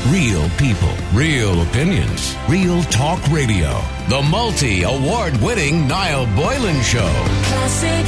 Real people, real opinions, real talk radio. The multi-award-winning Niall Boylan Show. Classic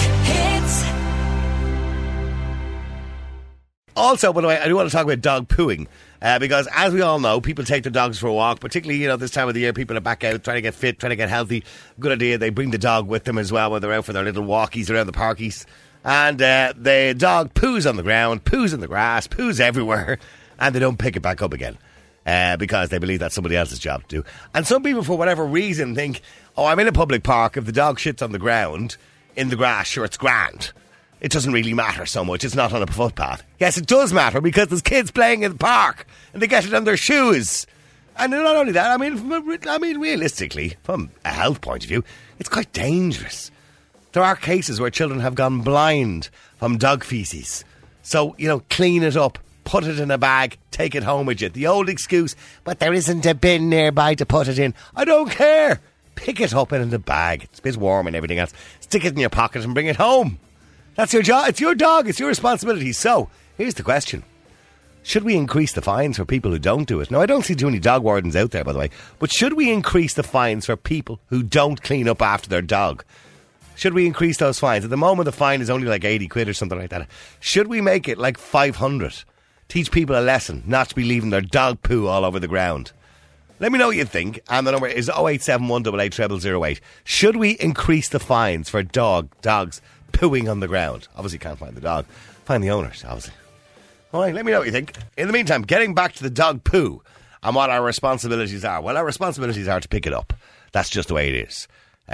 hits. Also, by the way, I do want to talk about dog pooing. Because as we all know, people take their dogs for a walk, particularly, this time of the year, people are back out trying to get fit, trying to get healthy. Good idea. They bring the dog with them as well when they're out for their little walkies around the parkies. And the dog poos on the ground, poos in the grass, poos everywhere, and they don't pick it back up again. Because they believe that's somebody else's job to do. And some people, for whatever reason, think, I'm in a public park, if the dog shits on the ground, in the grass, sure, it's grand. It doesn't really matter so much. It's not on a footpath. Yes, it does matter because there's kids playing in the park and they get it on their shoes. And not only that, I mean, realistically, from a health point of view, it's quite dangerous. There are cases where children have gone blind from dog feces. So, clean it up, put it in a bag, take it home with you. The old excuse, but there isn't a bin nearby to put it in. I don't care. Pick it up in the bag. It's a bit warm and everything else. Stick it in your pocket and bring it home. That's your job. It's your dog. It's your responsibility. So, here's the question. Should we increase the fines for people who don't do it? Now, I don't see too many dog wardens out there, by the way. But should we increase the fines for people who don't clean up after their dog? Should we increase those fines? At the moment, the fine is only like 80 quid or something like that. Should we make it like 500? Teach people a lesson, not to be leaving their dog poo all over the ground. Let me know what you think. And the number is 0871 88 0008. Should we increase the fines for dogs pooing on the ground? Obviously, you can't find the dog. Find the owners, obviously. All right, let me know what you think. In the meantime, getting back to the dog poo and what our responsibilities are. Well, our responsibilities are to pick it up. That's just the way it is.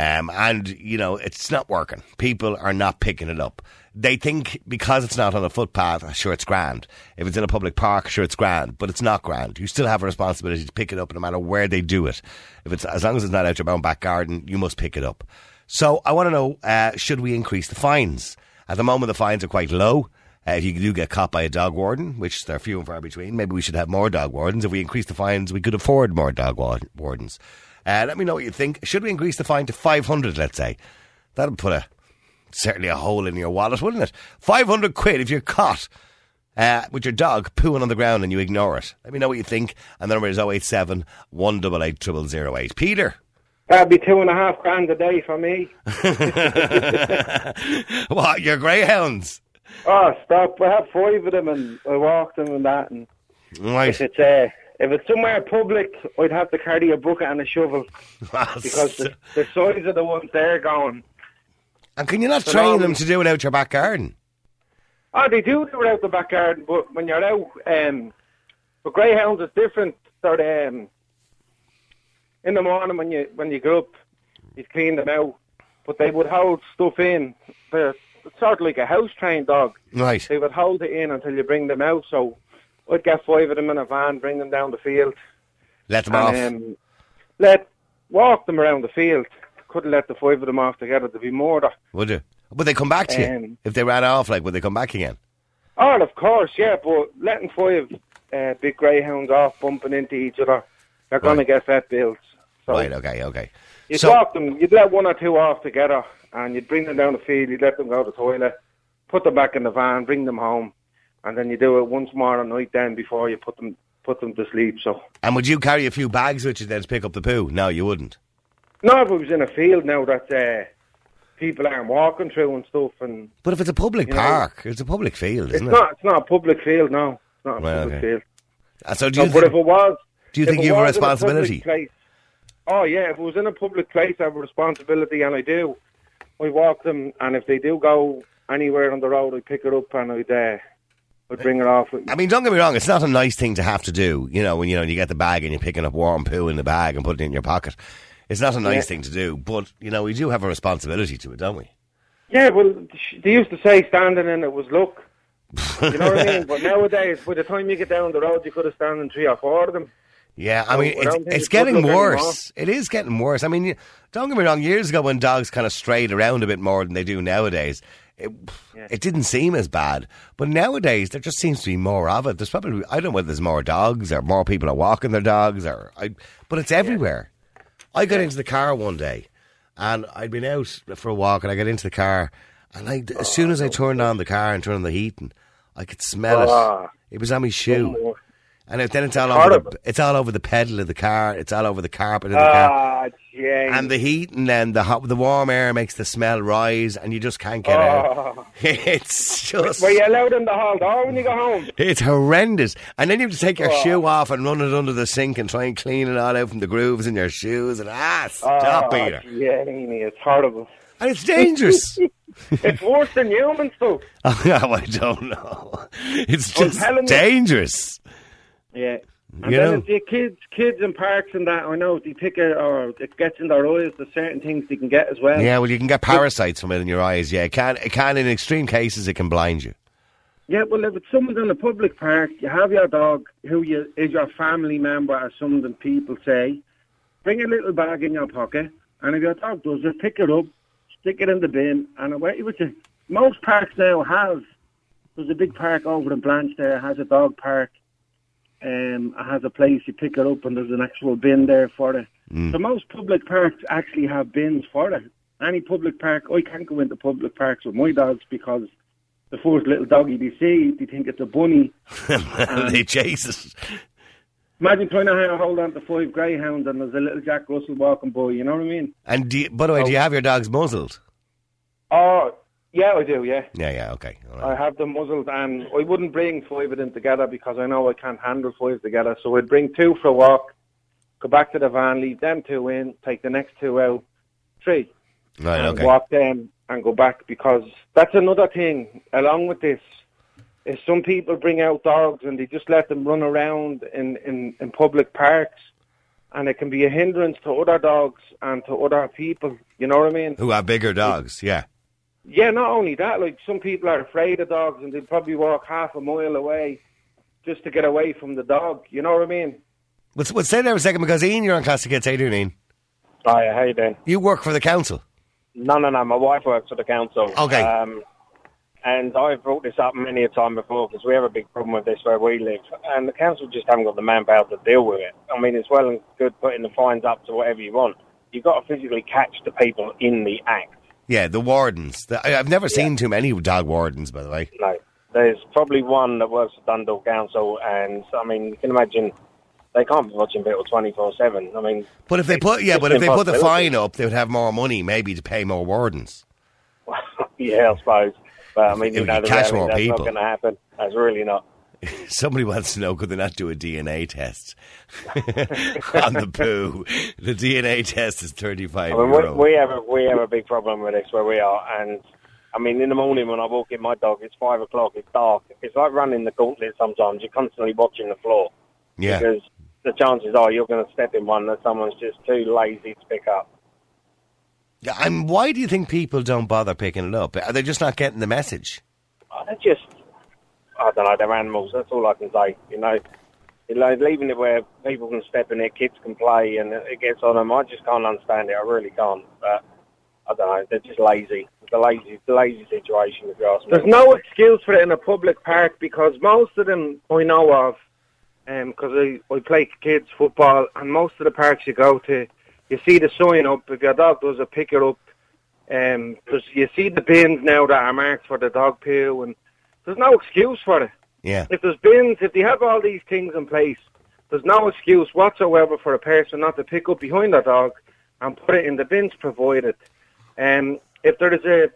It's not working. People are not picking it up. They think because it's not on a footpath, sure, it's grand. If it's in a public park, sure, it's grand. But it's not grand. You still have a responsibility to pick it up no matter where they do it. As long as it's not out your own back garden, you must pick it up. So I want to know, should we increase the fines? At the moment, the fines are quite low. If you do get caught by a dog warden, which they're few and far between, maybe we should have more dog wardens. If we increase the fines, we could afford more dog wardens. Let me know what you think. Should we increase the fine to 500, let's say? That would put certainly a hole in your wallet, wouldn't it? 500 quid if you're caught with your dog pooing on the ground and you ignore it. Let me know what you think. And the number is 087 188 0008. Peter? That'd be $2.5 a day for me. What, your greyhounds? Oh, stop. I have 5 of them and I walk them and that. And right. If it's somewhere public, I'd have to carry a bucket and a shovel. Because the size of the ones they're going. And can you not train them to do it out your back garden? Oh, they do it out the back garden, but when you're out, for greyhounds it's different. They're, in the morning when you get up, you clean them out, but they would hold stuff in. They're sort of like a house-trained dog. Right. They would hold it in until you bring them out, so I'd get 5 of them in a van, bring them down the field. Let them off? Walk them around the field. Couldn't let the 5 of them off together. There'd be more. Would you? Would they come back to you? If they ran off, would they come back again? Oh, of course, yeah, but letting 5 big greyhounds off bumping into each other, they're going to get vet bills. So right, okay. You'd walk them, you'd let 1 or 2 off together, and you'd bring them down the field, you'd let them go to the toilet, put them back in the van, bring them home, and then you do it once more at night then before you put them to sleep. So. And would you carry a few bags with you then to pick up the poo? No, you wouldn't. No, if it was in a field now that people aren't walking through and stuff. But if it's a public park, it's a public field, isn't it? It's not a public field, no. It's not a public field. So but if it was... Do you think you have a responsibility? Oh, yeah, if it was in a public place, I have a responsibility, and I do. I walk them, and if they do go anywhere on the road, I pick it up and I'd bring it off. I mean, don't get me wrong, it's not a nice thing to have to do, when you get the bag and you're picking up warm poo in the bag and putting it in your pocket. It's not a nice thing to do, but, we do have a responsibility to it, don't we? Yeah, well, they used to say standing in it was luck. You know what I mean? But nowadays, by the time you get down the road, you could have standing 3 or 4 of them. Yeah, I mean, it's getting worse. It is getting worse. I mean, don't get me wrong, years ago when dogs kind of strayed around a bit more than they do nowadays, it didn't seem as bad. But nowadays, there just seems to be more of it. There's probably, I don't know whether there's more dogs or more people are walking their dogs, but it's everywhere. I got into the car one day and I'd been out for a walk and I got into the car and as soon as I turned on the car and turned on the heating, I could smell it. It was on my shoe. And then it's all over the pedal of the car. It's all over the carpet of the car. James. And the heat and then the warm air makes the smell rise, and you just can't get out. It's just. Were you allowed in the hall door when you go home? It's horrendous. And then you have to take your shoe off and run it under the sink and try and clean it all out from the grooves in your shoes. And stop, Peter. Yeah, it's horrible. And it's dangerous. It's worse than human stuff. I don't know. It's just dangerous. Yeah. And then the kids in parks and that, I know, they pick it or it gets in their eyes, there's certain things they can get as well. Yeah, well, you can get parasites from it in your eyes, yeah. It can, in extreme cases, it can blind you. Yeah, well, if it's someone in a public park, you have your dog who is your family member, as some of the people say, bring a little bag in your pocket, and if your dog does it, pick it up, stick it in the bin, and away with it. Most parks now there's a big park over in Blanche there, has a dog park. It has a place you pick it up and there's an actual bin there for it. So most public parks actually have bins for it. Any public park, I can't go into public parks with my dogs because the first little doggy they see, they think it's a bunny. They chase it. Imagine trying to hold on to 5 greyhounds and there's a little Jack Russell walking by, you know what I mean? And by the way, do you have your dogs muzzled? Oh, yeah, I do, yeah. Yeah, okay. All right. I have them muzzled, and I wouldn't bring 5 of them together because I know I can't handle 5 together. So I'd bring 2 for a walk, go back to the van, leave them 2 in, take the next 2 out, 3. Right, and okay. Walk them and go back, because that's another thing along with this, is some people bring out dogs and they just let them run around in public parks, and it can be a hindrance to other dogs and to other people, you know what I mean? Who have bigger dogs, yeah. Yeah, not only that, like some people are afraid of dogs and they'd probably walk half a mile away just to get away from the dog, you know what I mean? We'll stay there a second because Ian, you're on Classic Hits. How you doing, Ian? Hi, how you doing? You work for the council? No, my wife works for the council. Okay. And I've brought this up many a time before because we have a big problem with this where we live, and the council just haven't got the manpower to deal with it. I mean, it's well and good putting the fines up to whatever you want. You've got to physically catch the people in the act. Yeah, the wardens. I've never seen too many dog wardens, by the way. No, there's probably one that works for Dundalk Council, and I mean, you can imagine they can't be watching people 24/7. I mean, but if they put the fine up, they would have more money, maybe to pay more wardens. Yeah, I suppose. But I mean, you know, catch more that's people. not going to happen. That's really not. Somebody wants to know, could they not do a DNA test on the poo? The DNA test is €35. We have a big problem with this where we are, and I mean, in the morning when I walk in my dog, it's 5 o'clock, it's dark. It's like running the gauntlet sometimes. You're constantly watching the floor. Yeah. Because the chances are you're going to step in one that someone's just too lazy to pick up. Yeah, and why do you think people don't bother picking it up? Are they just not getting the message? Oh, they're just, I don't know, they're animals. That's all I can say. You know, leaving it where people can step in it, kids can play, and it gets on them. I just can't understand it. I really can't. But I don't know. They're just lazy. It's a lazy situation, if you ask me. There's no excuse for it in a public park because most of them I know of, because I play kids football, and most of the parks you go to, you see the sign up. If your dog does it, pick it up. You see the bins now that are marked for the dog poo, and there's no excuse for it. Yeah. If there's bins, if they have all these things in place, there's no excuse whatsoever for a person not to pick up behind their dog and put it in the bins provided. If there is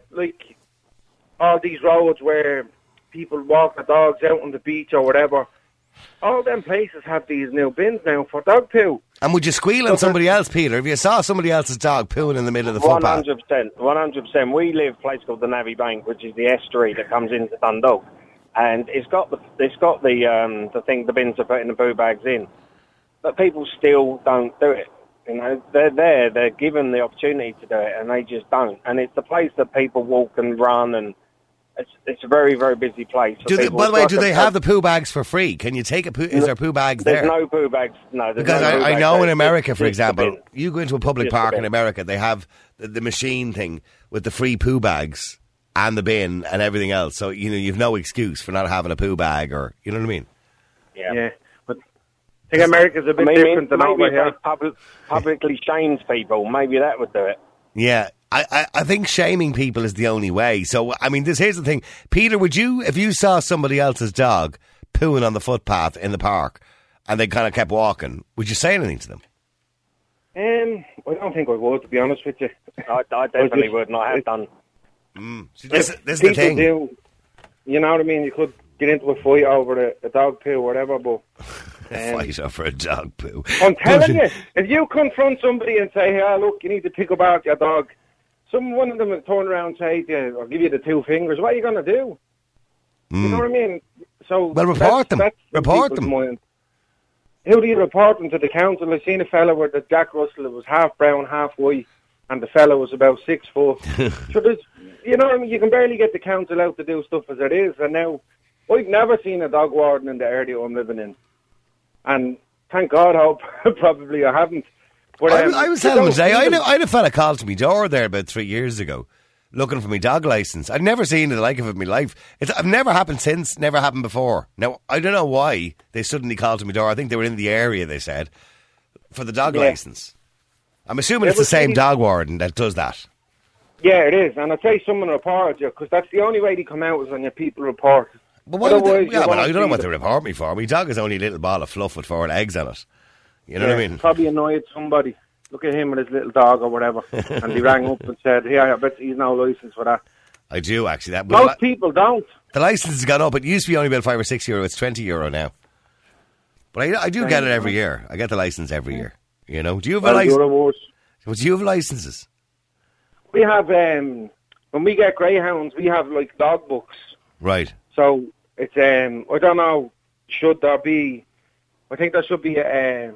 all these roads where people walk their dogs out on the beach or whatever, all them places have these new bins now for dog poo. And would you squeal on somebody else, Peter, if you saw somebody else's dog pooing in the middle of the footpath? 100%. We live a place called the Navy Bank, which is the estuary that comes into Dundalk, and it's got the thing, the bins to put in the poo bags in, but people still don't do it. You know, they're given the opportunity to do it, and they just don't. And it's the place that people walk and run, and it's a very, very busy place. By the way, do they have the poo bags for free? Can you take a poo? Is there poo bags there? There's no poo bags. No, because I know in America, for example, you go into a public park in America, they have the machine thing with the free poo bags and the bin and everything else. So you've no excuse for not having a poo bag, or you know what I mean? Yeah. But I think America's a bit different than over here. Publicly shames people. Maybe that would do it. Yeah. I think shaming people is the only way. So, I mean, here's the thing. Peter, would you, if you saw somebody else's dog pooing on the footpath in the park, and they kind of kept walking, would you say anything to them? I don't think I would, to be honest with you. I definitely would not have done. See, this is the thing. Do, you know what I mean? You could get into a fight over a dog poo or whatever, but... fight over a dog poo. I'm telling you, if you confront somebody and say, hey, look, you need to pick apart your dog, one of them will turn around and say to you, or give you the 2 fingers, what are you going to do? You know what I mean? So well, report them. Report them. Mind. Who do you report them to? The council? I seen a fella with the Jack Russell, it was half brown, half white, and the fella was about 6 foot. So there's, you know what I mean? You can barely get the council out to do stuff as it is, and now, I've never seen a dog warden in the area I'm living in. And thank God, I hope probably I haven't. But, I was telling him today, I had a fella called to me door there about 3 years ago, looking for my dog licence. I'd never seen the like of it in my life. It's never happened since, never happened before. Now, I don't know why they suddenly called to my door. I think they were in the area, they said, for the dog licence. I'm assuming it's the same dog warden that does that. Yeah, it is. And I'd say someone reported you, because that's the only way they come out is when your people report. But I don't know what they report me for. My dog is only a little ball of fluff with 4 legs on it. You know what I mean? Probably annoyed somebody. Look at him with his little dog or whatever. And he rang up and said, I bet he's no licence for that. I do, actually. Most people don't. The licence has gone up. It used to be only about €5 or €6. It's €20 now. But I do get it every year. I get the licence every year. You know? Do you have a licence? Do you have licences? We have, when we get greyhounds, we have like dog books. Right. So it's, I don't know, should there be, I think there should be a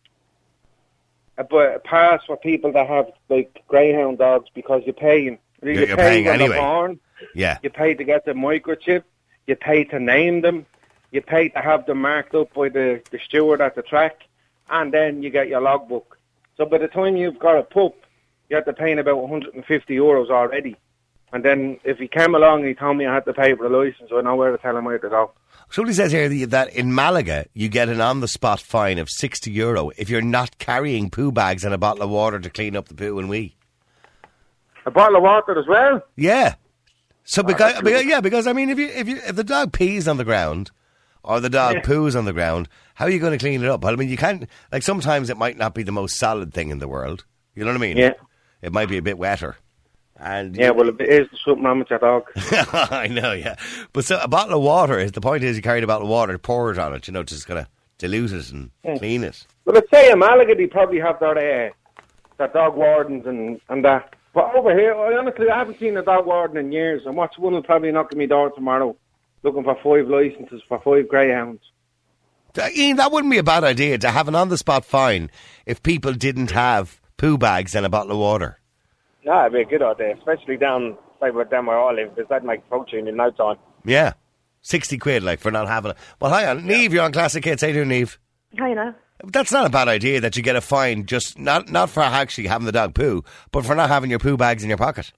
pass for people that have like greyhound dogs, because you're paying. You're paying when anyway. They're born. Yeah. You pay to get the microchip. You pay to name them. You pay to have them marked up by the steward at the track, and then you get your logbook. So by the time you've got a pup, you have to pay about €150 already. And then if he came along and he told me I had to pay for a licence, I know where to tell him where to go. Somebody says here that in Malaga you get an on-the-spot fine of €60 if you're not carrying poo bags and a bottle of water to clean up the poo and wee. A bottle of water as well? Yeah. So because I mean, if the dog pees on the ground or the dog poos on the ground, how are you going to clean it up? I mean, you can't. Like sometimes it might not be the most solid thing in the world. You know what I mean? Yeah. It might be a bit wetter. And well, if it is, something wrong with your dog. I know, yeah. But so a bottle of water, the point is you carry a bottle of water, pour it on it, just going to dilute it and clean it. Well, let's say in Malaga they probably have their dog wardens and that. But over here, I haven't seen a dog warden in years, and one will probably knock at my door tomorrow looking for 5 licences for 5 greyhounds. Ian, that wouldn't be a bad idea to have an on-the-spot fine if people didn't have poo bags and a bottle of water. No, it'd be a good idea, especially down where I live, because that'd make a fortune in no time. Yeah. 60 quid, for not having it. Well, hi on. Neve, you're on Classic Hits. How you doing, Neve? Hi, now. That's not a bad idea that you get a fine, just not for actually having the dog poo, but for not having your poo bags in your pocket.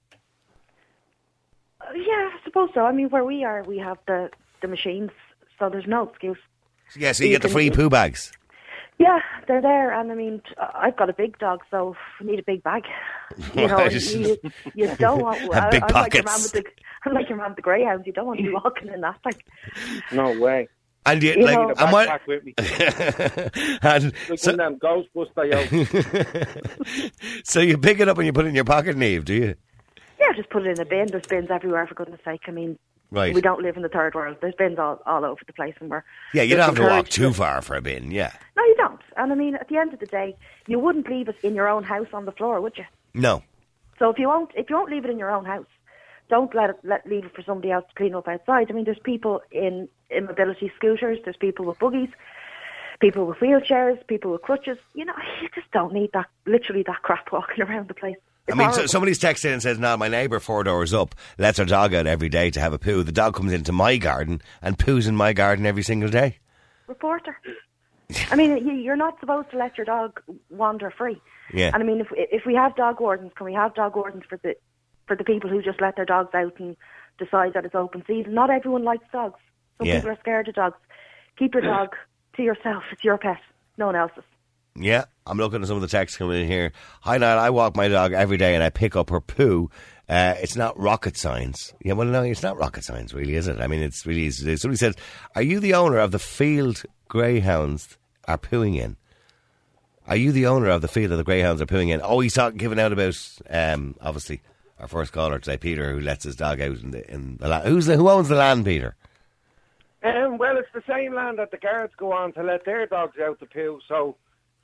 Yeah, I suppose so. I mean, where we are, we have the machines, so there's no excuse. Yeah, so you get the free poo bags. Yeah, they're there, and I mean, I've got a big dog, so I need a big bag. You know, you don't want... Big pockets. I'm like your man with the greyhounds. You don't want to be walking in that thing. No way. And you know, a backpack with me. And like one of them Ghostbuster, yo. So you pick it up and you put it in your pocket, Neve, do you? Yeah, just put it in a bin. There's bins everywhere, for goodness sake. I mean, right. We don't live in the third world. There's bins all over the place, and yeah, you don't have to walk too far for a bin, yeah. No, you don't. And I mean, at the end of the day, you wouldn't leave it in your own house on the floor, would you? No. So if you won't leave it in your own house, don't leave it for somebody else to clean up outside. I mean, there's people in mobility scooters, there's people with buggies, people with wheelchairs, people with crutches. You know, you just don't need that crap walking around the place. It's horrible. Somebody's texted in and says, my neighbour 4 doors up lets her dog out every day to have a poo. The dog comes into my garden and poos in my garden every single day. Reporter. I mean, you're not supposed to let your dog wander free. Yeah. And I mean, if we have dog wardens, can we have dog wardens for the people who just let their dogs out and decide that it's open season? Not everyone likes dogs. Some people are scared of dogs. Keep your dog to yourself. It's your pet, no one else's. Yeah, I'm looking at some of the texts coming in here. Hi, Niall, I walk my dog every day and I pick up her poo. It's not rocket science. Yeah, well, no, it's not rocket science, really, is it? I mean, it's really easy to do. Somebody says, are you the owner of the Field Greyhounds are pooing in? Are you the owner of the field that the greyhounds are pooing in? Oh, he's giving out about, obviously, our first caller today, Peter, who lets his dog out in the land. Who owns the land, Peter? Well, it's the same land that the guards go on to let their dogs out to poo, so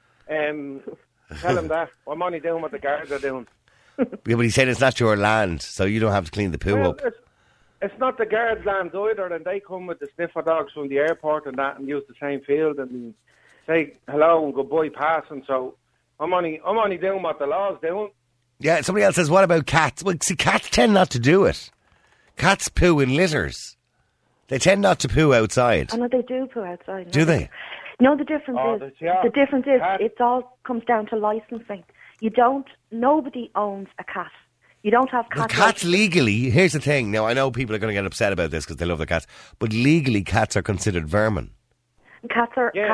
tell them that. I'm only doing what the guards are doing. Yeah, but he said it's not your land, so you don't have to clean the poo up. It's not the guards' land either, and they come with the sniffer dogs from the airport and that and use the same field and say hello and goodbye passing, so I'm only doing what the law's doing. Yeah, somebody else says, what about cats? Well, see, cats tend not to do it. Cats poo in litters. They tend not to poo outside. I know they do poo outside. Do they? No, the difference is it all comes down to licensing. Nobody owns a cat. You don't have cats. Well, cats legally, here's the thing. Now, I know people are going to get upset about this because they love their cats, but legally cats are considered vermin. Cats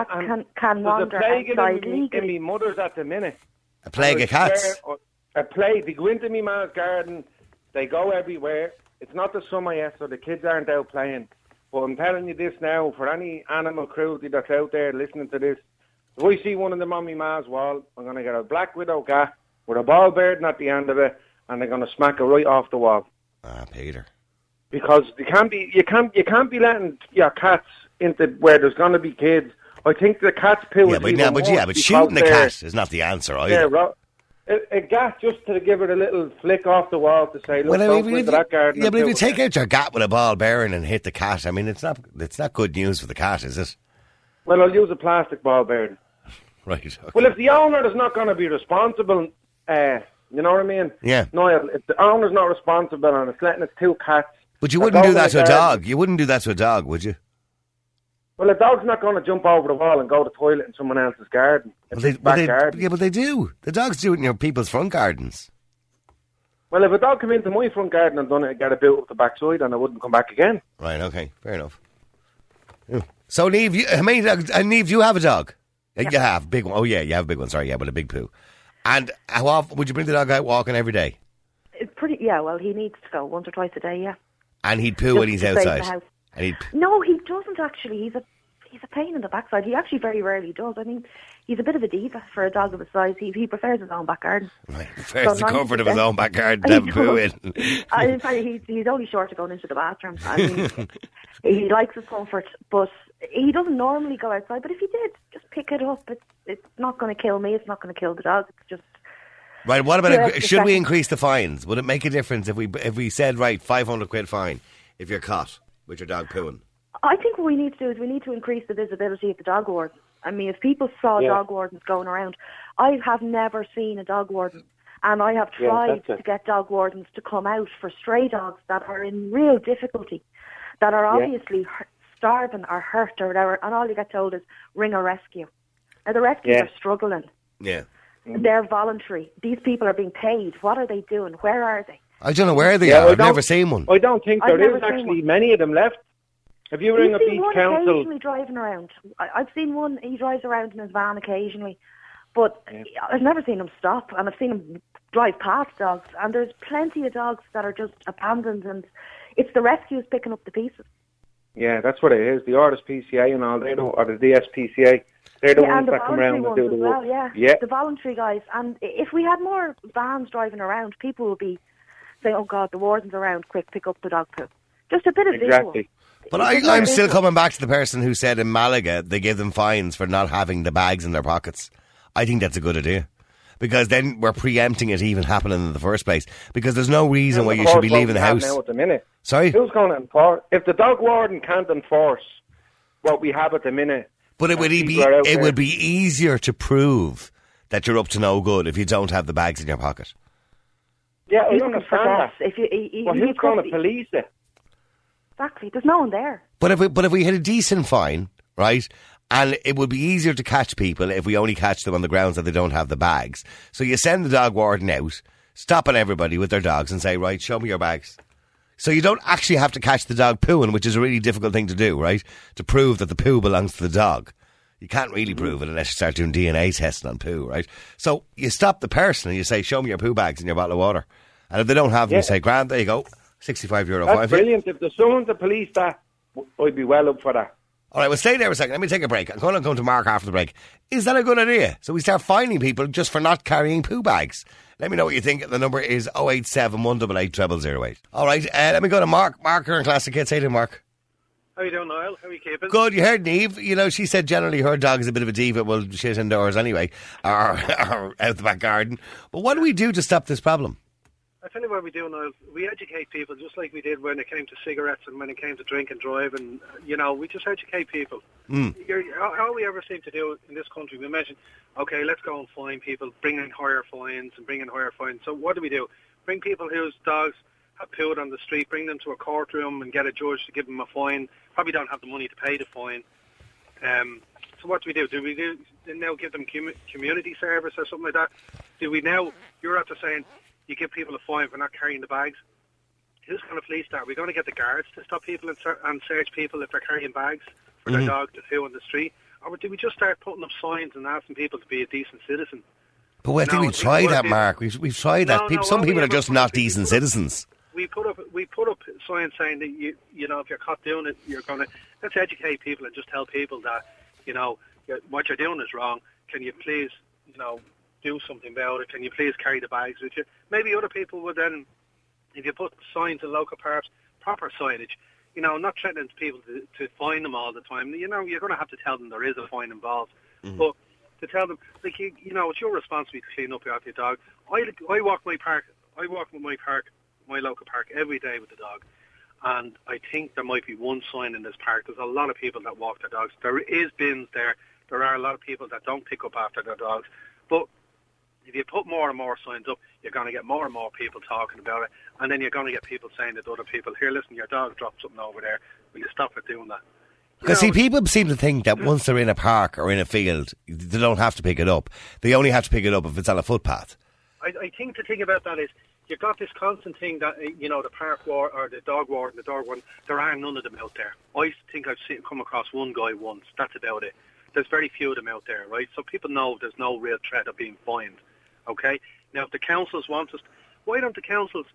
can wander outside legally. In my mother's at the minute. A plague of cats? A plague. They go into my man's garden. They go everywhere. It's not the summer yet, so the kids aren't out playing. But I'm telling you this now, for any animal cruelty that's out there listening to this, if I see one of them on my ma's wall, I'm going to get a black widow cat with a ball bearding at the end of it, and they're going to smack it right off the wall. Ah, Peter. Because you can't be letting your cats into where there's going to be kids. I think the cat's poo is but shooting the cat is not the answer either. Yeah, a gat just to give it a little flick off the wall to say, look, don't go into that garden. Yeah, but if you take out your gat with a ball bearing and hit the cat, I mean, it's not good news for the cat, is it? Well, I'll use a plastic ball bearing. Right. Okay. Well, if the owner is not going to be responsible, you know what I mean? Yeah. No, if the owner's not responsible and it's letting its two cats... But you wouldn't do that to a dog. You wouldn't do that to a dog, would you? Well, a dog's not going to jump over the wall and go to the toilet in someone else's garden. Garden. Yeah, but they do. The dogs do it in your people's front gardens. Well, if a dog came into my front garden and done it, I'd get a boot up the backside and I wouldn't come back again. Right, okay. Fair enough. Yeah. So, Niamh, how many dogs? Niamh, you have a dog? Yeah. You have a big one. Oh, yeah, you have a big one. Sorry, yeah, but a big poo. And how often would you bring the dog out walking every day? Well, he needs to go once or twice a day, yeah. And he'd poo when he's outside? No, he doesn't actually. He's a pain in the backside. He actually very rarely does. I mean, he's a bit of a diva for a dog of his size. He prefers his own back garden. Right, prefers the comfort of his own back garden than poo in. In fact, he's only short of going into the bathroom. I mean, he likes his comfort, but he doesn't normally go outside. But if he did, just pick it up. It's not going to kill me. It's not going to kill the dog. It's just... Right, what about, should we increase the fines? Would it make a difference if we said, right, 500 quid fine if you're caught with your dog pooing? I think what we need to do is we need to increase the visibility of the dog wardens. I mean, if people saw dog wardens going around, I have never seen a dog warden, and I have tried to get dog wardens to come out for stray dogs that are in real difficulty, that are obviously starving or hurt or whatever, and all you get told is ring a rescue. Now, the rescues are struggling. Yeah. They're voluntary. These people are being paid. What are they doing? Where are they? I don't know where they are. I've never seen one. I don't think there is actually many of them left. Have you ring a beach council? Occasionally driving around. I've seen one. He drives around in his van occasionally, but I've never seen him stop. And I've seen him drive past dogs. And there's plenty of dogs that are just abandoned, and it's the rescues picking up the pieces. Yeah, that's what it is. The RSPCA and all, or the DSPCA, they're the ones that come around and do the work. The voluntary guys. And if we had more vans driving around, people would be saying, "Oh God, the warden's around! Quick, pick up the dog poo." Just a bit of visual. But I'm still coming back to the person who said in Malaga they gave them fines for not having the bags in their pockets. I think that's a good idea. Because then we're preempting it even happening in the first place. Because there's no reason why you should be leaving the house. Now at the minute. Sorry? Who's going to enforce? If the dog warden can't enforce what we have at the minute... But it would be easier to prove that you're up to no good if you don't have the bags in your pocket. Yeah, I understand that. Who's going to police it? Exactly. There's no one there. But if we had a decent fine, right, and it would be easier to catch people if we only catch them on the grounds that they don't have the bags. So you send the dog warden out, stopping everybody with their dogs and say, right, show me your bags. So you don't actually have to catch the dog pooing, which is a really difficult thing to do, right, to prove that the poo belongs to the dog. You can't really prove it unless you start doing DNA testing on poo, right? So you stop the person and you say, show me your poo bags and your bottle of water. And if they don't have them, you say, grand, there you go. €65 That's fine. brilliant. If there's someone to police that, I'd be well up for that. All right, well, stay there a second. Let me take a break. I'm going to come to Mark after the break. Is that a good idea? So we start fining people just for not carrying poo bags. Let me know what you think. The number is 087 188 0008. All right, let me go to Mark. Mark, you're in Classic Hits. How you doing, Mark? How you doing, Niall? How are you keeping? Good. You heard Niamh. You know, she said generally her dog is a bit of a diva. Well, shit indoors anyway, or out the back garden. But what do we do to stop this problem? I tell you what we do, Niall. We educate people just like we did when it came to cigarettes and when it came to drink and drive, and we just educate people. All we ever seem to do in this country, we mention, okay, let's go and fine people, bring in higher fines. So what do we do? Bring people whose dogs have pooed on the street, bring them to a courtroom and get a judge to give them a fine. Probably don't have the money to pay the fine. So what do we do? Do we now give them community service or something like that? Do we now, you're after saying, you give people a fine for not carrying the bags? Who's going to police that? Are we going to get the guards to stop people and search people if they're carrying bags for their dog to poo on the street? Or do we just start putting up signs and asking people to be a decent citizen? But I think we've tried that, Mark. We've tried that. Some people are just not decent citizens. We put up signs saying that you know if you're caught doing it, you're going to let's educate people and just tell people that what you're doing is wrong. Can you please do something about it? Can you please carry the bags with you? Maybe other people would then, if you put signs in local parks, proper signage, not threatening people to fine them all the time. You're going to have to tell them there is a fine involved, but to tell them it's your responsibility to clean up after your dog. I walk my park. I walk with my local park every day with the dog, and I think there might be one sign in this park. There's a lot of people that walk their dogs. There is bins there. There are a lot of people that don't pick up after their dogs, but if you put more and more signs up, you're going to get more and more people talking about it, and then you're going to get people saying to other people, here, listen, your dog dropped something over there. Will you stop it doing that? Because people seem to think that once they're in a park or in a field, they don't have to pick it up. They only have to pick it up if it's on a footpath. I think the thing about that is you've got this constant thing that, the park war or the dog warden, there are none of them out there. I think I've come across one guy once. That's about it. There's very few of them out there, right? So people know there's no real threat of being fined. Okay. Now, if the councils want us, why don't the councils,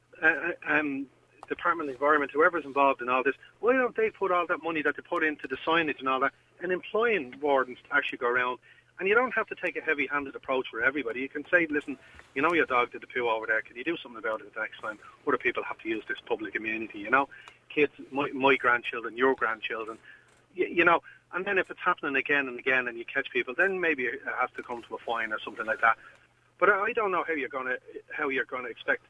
Department of Environment, whoever's involved in all this, why don't they put all that money that they put into the signage and all that, and employing wardens to actually go around? And you don't have to take a heavy-handed approach for everybody. You can say, listen, your dog did the poo over there. Can you do something about it the next time? Other people have to use this public amenity. Kids, my grandchildren, your grandchildren, and then if it's happening again and again, and you catch people, then maybe it has to come to a fine or something like that. But I don't know how you're going to expect,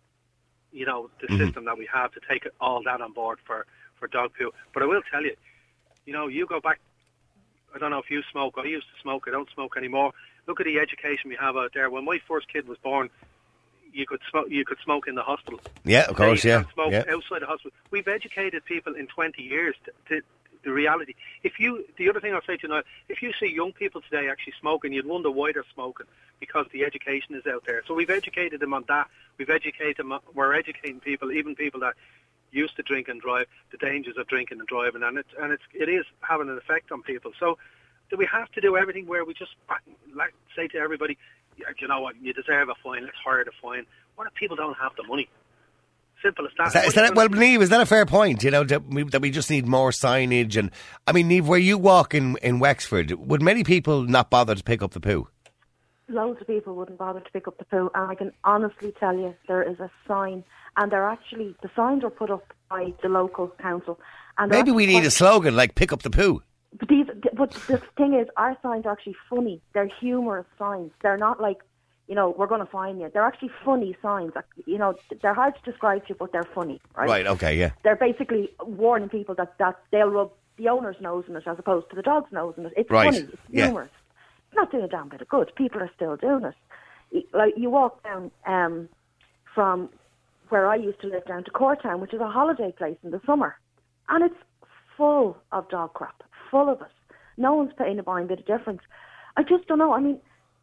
the system that we have to take all that on board for dog poo. But I will tell you, you go back. I don't know if you smoke. I used to smoke. I don't smoke anymore. Look at the education we have out there. When my first kid was born, you could smoke in the hospital. Yeah, of course. You can't smoke outside the hospital. We've educated people in 20 years to the reality. The other thing I'll say to you now, if you see young people today actually smoking, you'd wonder why they're smoking, because the education is out there. So we've educated them on that. We're educating people, even people that used to drink and drive, the dangers of drinking and driving, and it is having an effect on people. So do we have to do everything where we just say to everybody, you know what, you deserve a fine, let's hire the fine? What if people don't have the money? Simple as that. Well, Niamh, is that a fair point? That we just need more signage. And I mean, Niamh, where you walk in Wexford, would many people not bother to pick up the poo? Loads of people wouldn't bother to pick up the poo, and I can honestly tell you there is a sign, and the signs are put up by the local council. And maybe we need a slogan like "Pick up the poo." But the thing is, our signs are actually funny. They're humorous signs. They're not like, we're going to fine you. They're actually funny signs. They're hard to describe to you, but they're funny, right? Right, okay, yeah. They're basically warning people that they'll rub the owner's nose in it as opposed to the dog's nose in it. It's right. Funny. It's humorous. Yeah. It's not doing a damn bit of good. People are still doing it. Like, you walk down from where I used to live down to Courtown, which is a holiday place in the summer, and it's full of dog crap, full of it. No one's paying a bit of difference. I just don't know. I mean,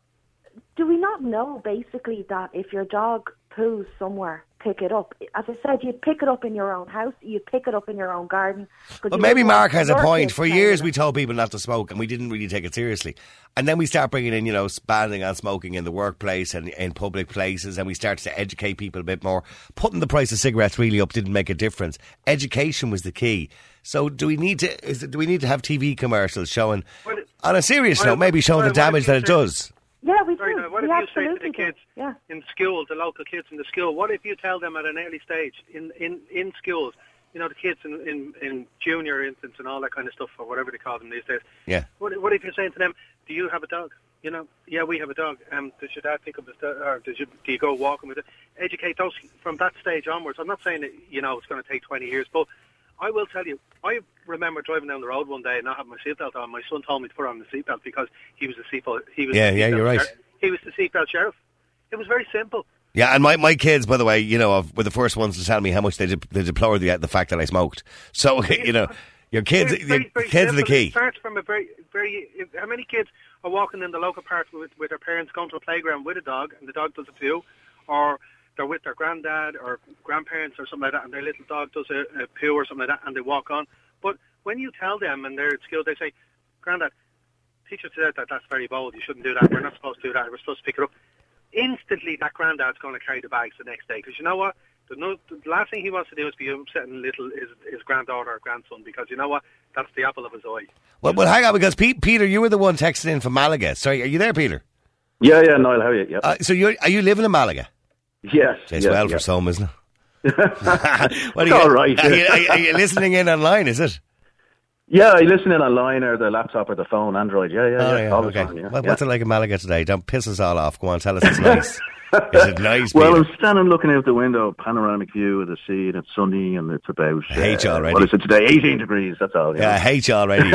do we not know basically that if your dog poos somewhere, pick it up? As I said, you pick it up in your own house, you pick it up in your own garden. But maybe Mark has a point. For years we told people not to smoke and we didn't really take it seriously. And then we start bringing in, banning on smoking in the workplace and in public places, and we started to educate people a bit more. Putting the price of cigarettes really up didn't make a difference. Education was the key. So do we need to have TV commercials showing, on a serious note, maybe showing the damage that it does? Yeah, we do. Sorry, now, what we if you say to the absolutely kids do. in school, the local kids in the school, what if you tell them at an early stage in schools, the kids in junior infants and all that kind of stuff, or whatever they call them these days. Yeah. What if you're saying to them, do you have a dog? Yeah, we have a dog. Does your dad pick up his dog, or do you go walking with it? Educate those from that stage onwards. I'm not saying that, it's going to take 20 years, but I will tell you, I remember driving down the road one day and not having my seatbelt on. My son told me to put on the seatbelt because he was the seatbelt. You're right. He was the seatbelt sheriff. It was very simple. Yeah, and my kids, by the way, were the first ones to tell me how much they deplore the fact that I smoked. So, your kids, kids are the key. It starts from a very, very. How many kids are walking in the local park with their parents going to a playground with a dog, and the dog does a poo, or they're with their granddad or grandparents or something like that, and their little dog does a poo or something like that, and they walk on. But when you tell them and they're at school, they say, "Granddad, teacher said that's very bold. You shouldn't do that. We're not supposed to do that. We're supposed to pick it up." Instantly, that granddad's going to carry the bags the next day, because you know what? The last thing he wants to do is be upsetting his granddaughter or grandson, because you know what? That's the apple of his eye. Well, hang on, because Peter, you were the one texting in from Malaga. Sorry, are you there, Peter? Yeah, Niall, how are you? Yep. So are you living in Malaga? Yes. It's well for some, isn't it? All right. Are you listening in online, is it? Yeah, I listen in online, or the laptop or the phone, Android. Yeah. All okay. the time, yeah. What's it like in Malaga today? Don't piss us all off. Go on, tell us it's nice. Is it nice, Well, Peter? I'm standing looking out the window, panoramic view of the sea, and it's sunny, and it's about... I hate you already. What is it today? 18 degrees, that's all. Yeah, I hate you already.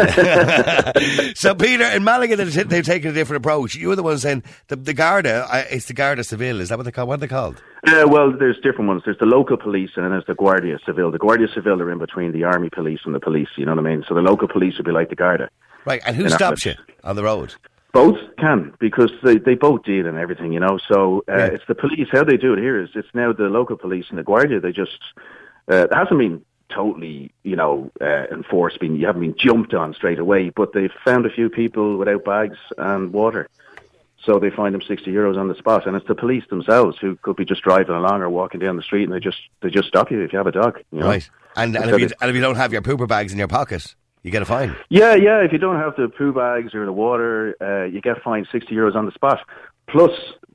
So, Peter, in Malaga, they've taken a different approach. You were the one saying the Garda, it's the Garda Civil. Is that what they call? What are they called? Well, there's different ones. There's the local police, and then there's the Guardia Civil. The Guardia Civil are in between the army police and the police, you know what I mean? So the local police would be like the Garda. Right, and who stops you on the road? Both can, because they both deal in everything, So it's the police. How they do it here is it's now the local police and the Guardia. They just it hasn't been totally, enforced. You haven't been jumped on straight away, but they've found a few people without bags and water. So they find them €60 on the spot, and it's the police themselves who could be just driving along or walking down the street, and they just stop you if you have a dog. Right, and if you don't have your pooper bags in your pocket, you get a fine. Yeah. If you don't have the poo bags or the water, you get fined €60 on the spot. Plus,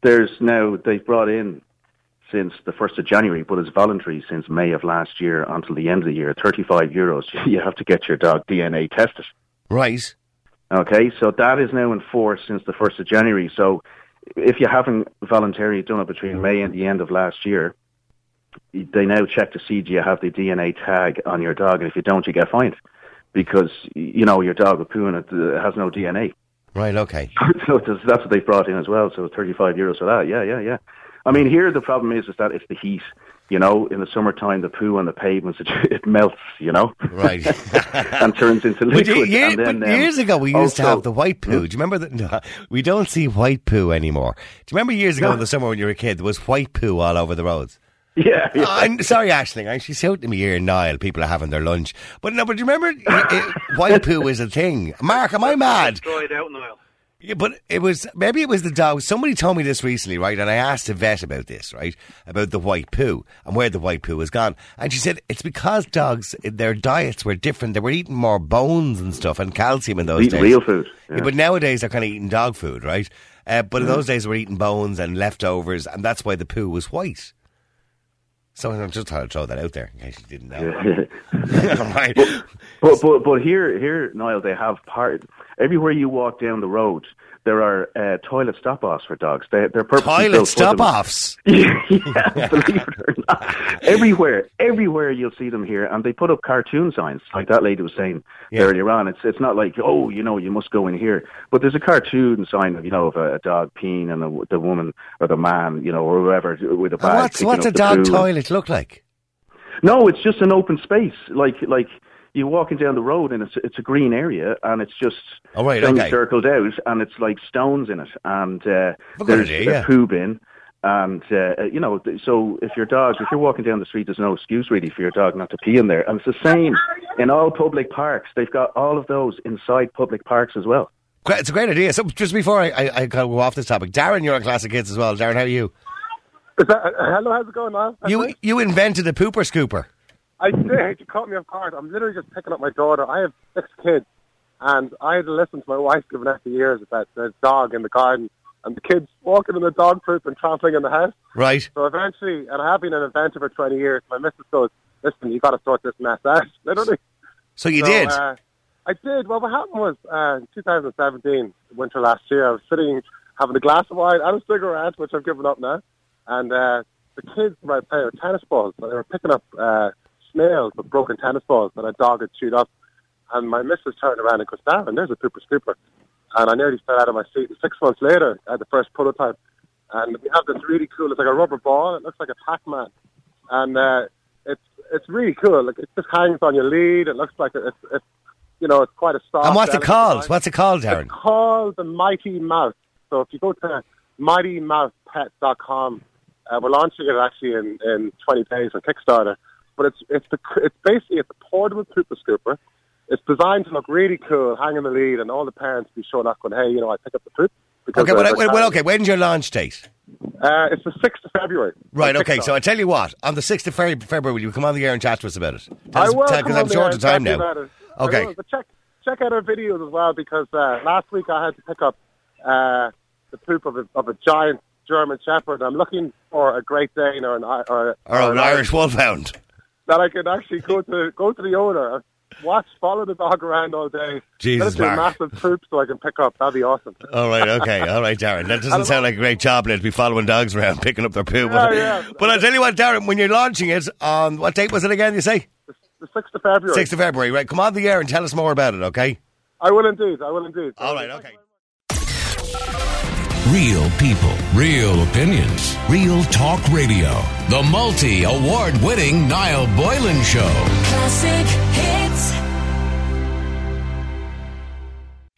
they've brought in since the 1st of January, but it's voluntary since May of last year until the end of the year, €35. You have to get your dog DNA tested. Right. Okay, so that is now in force since the 1st of January. So if you haven't voluntarily done it between May and the end of last year, they now check to see do you have the DNA tag on your dog, and if you don't, you get fined. Because, your dog will poo and it has no DNA. Right, okay. So that's what they brought in as well, so €35 for that, yeah. I mean, here the problem is that it's the heat. In the summertime, the poo on the pavements, it melts, Right. and turns into liquid. But years ago, we used to have the white poo. Do you remember that? No, we don't see white poo anymore. Do you remember years ago in the summer when you were a kid, there was white poo all over the roads? Yeah. I'm sorry, Aisling. She's shouting at me here in Niall. People are having their lunch. But do you remember white poo is a thing? Mark, am I mad? Destroyed out, Niall. Yeah, but maybe it was the dog. Somebody told me this recently, right? And I asked a vet about this, right? About the white poo and where the white poo has gone. And she said it's because dogs, their diets were different. They were eating more bones and stuff and calcium in those days. Real food. Yeah, but nowadays they're kind of eating dog food, right? But in those days they were eating bones and leftovers, and that's why the poo was white. So I'm just trying to throw that out there in case you didn't know. Right. But here, Niall, they have everywhere you walk down the road, there are toilet stop-offs for dogs. They're purposely toilet stop-offs? Yeah, believe it or not. Everywhere you'll see them here, and they put up cartoon signs, like that lady was saying earlier on. It's not like, you must go in here. But there's a cartoon sign of a dog peeing and the woman or the man, or whoever with a bag. What's a dog toilet look like? No, it's just an open space, like you're walking down the road and it's a green area and it's just circled out and it's like stones in it and there's a poo bin. And, so if you're walking down the street, there's no excuse really for your dog not to pee in there. And it's the same in all public parks. They've got all of those inside public parks as well. It's a great idea. So just before I go off this topic, Darren, you're on Classic Hits as well. Darren, how are you? Hello, how's it going, man? You invented the pooper scooper. I did. You caught me off guard. I'm literally just picking up my daughter. I have 6 kids, and I had to listen to my wife giving out the years about the dog in the garden. And the kids walking in the dog poop and trampling in the house. Right. So eventually, and I have been an inventor for 20 years, my missus goes, listen, you've got to sort this mess out, literally. So you did? I did. Well, what happened was, in 2017, winter last year, I was sitting having a glass of wine and a cigarette, which I've given up now. And the kids were playing with tennis balls. So they were picking up snails with broken tennis balls that a dog had chewed up. And my missus turned around and goes, Darren, there's a pooper scooper. And I nearly fell out of my seat. And 6 months later, I had the first prototype. And we have this really cool, it's like a rubber ball. It looks like a Pac-Man. And it's really cool. Like, it just hangs on your lead. It looks like it's quite a soft. And what's it called? What's it called, Darren? It's called the Mighty Mouse. So if you go to mightymousepet.com, we're launching it actually in 20 days on Kickstarter. But it's basically a portable pooper scooper. It's designed to look really cool, hang in the lead, and all the parents be showing up going, hey, I pick up the poop. Okay, when's your launch date? It's the 6th of February. Right, okay, so I tell you what, on the 6th of February, will you come on the air and chat to us about it? I will, because I'm short of time now. Okay. But check out our videos as well, because last week I had to pick up the poop of a giant German Shepherd. I'm looking for a Great Dane or an Irish Wolfhound. That I could actually go to the owner, follow the dog around all day. Jesus, Mark. Massive poop so I can pick up. That'd be awesome. All right, okay. All right, Darren. That doesn't sound like a great job, to be following dogs around, picking up their poop. Yeah. But I'll tell you what, Darren, when you're launching it, on what date was it again, you say? The 6th of February. 6th of February, right. Come on the air and tell us more about it, okay? I will indeed. All right, okay. Real people, real opinions, real talk radio. The multi-award-winning Niall Boylan Show. Classic Hits.